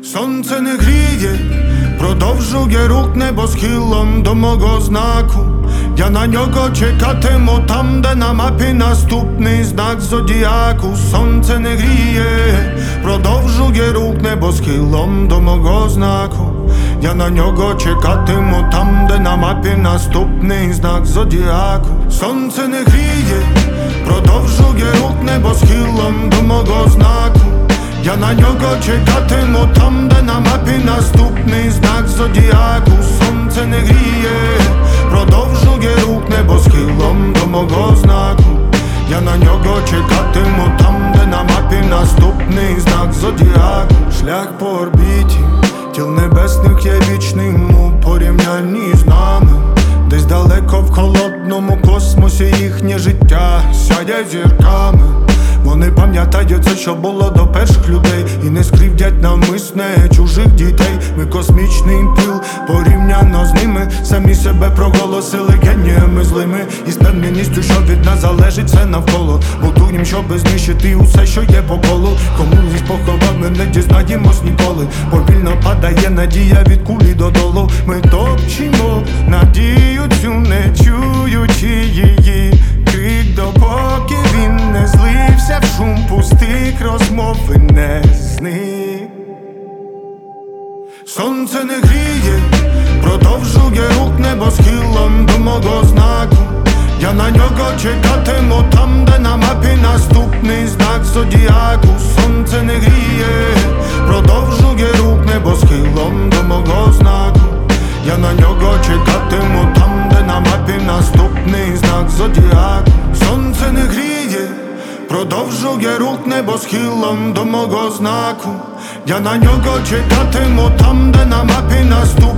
Сонце не гріє, продовжує рух небосхилом до мого знаку. Я на нього чекатиму там, де на мапі наступний знак зодіаку. Сонце не гріє, продовжує рух небосхилом до мого знаку. Я на нього чекатиму там, де на мапі наступний знак зодіаку. Сонце не гріє, продовжує рух небосхилом до мого знаку. Я на нього чекатиму там, де на мапі наступний знак зодіаку. Сонце не гріє, продовжує рух небосхилом до мого знаку. Я на нього чекатиму там, де на мапі наступний знак зодіаку. Шлях по орбіті тіл небесних є вічним у порівнянні з нами. Десь далеко в холодному космосі їхнє життя сяє зірками. Вони пам'ятають це, що було до перших людей, і не скривдять навмисне чужих дітей. Ми космічний пил, порівняно з ними. Самі себе проголосили геніями злими. І з певненістю, що від нас залежить все навколо. Будуєм, щоби знищити усе, що є по колу. Комусь поховав, ми не дізнаємось ніколи. Повільно падає надія від кулі додолу. Ми топчемо надію цю, не чуючи її крик, допоки він не злився в шум пустих розмов і не зник. Сонце не гріє, продовжує рух небосхилом до мого знаку. Я на нього чекатиму там, де на мапі наступний знак зодіаку. Сонце не гріє, продовжує рух небосхилом до мого знаку. Я на нього чекатиму там, де на мапі наступний знак зодіаку. Сонце не гріє, продовжує рух небосхилом до мого знаку. Я на нього чекатиму там, де на мапі наступний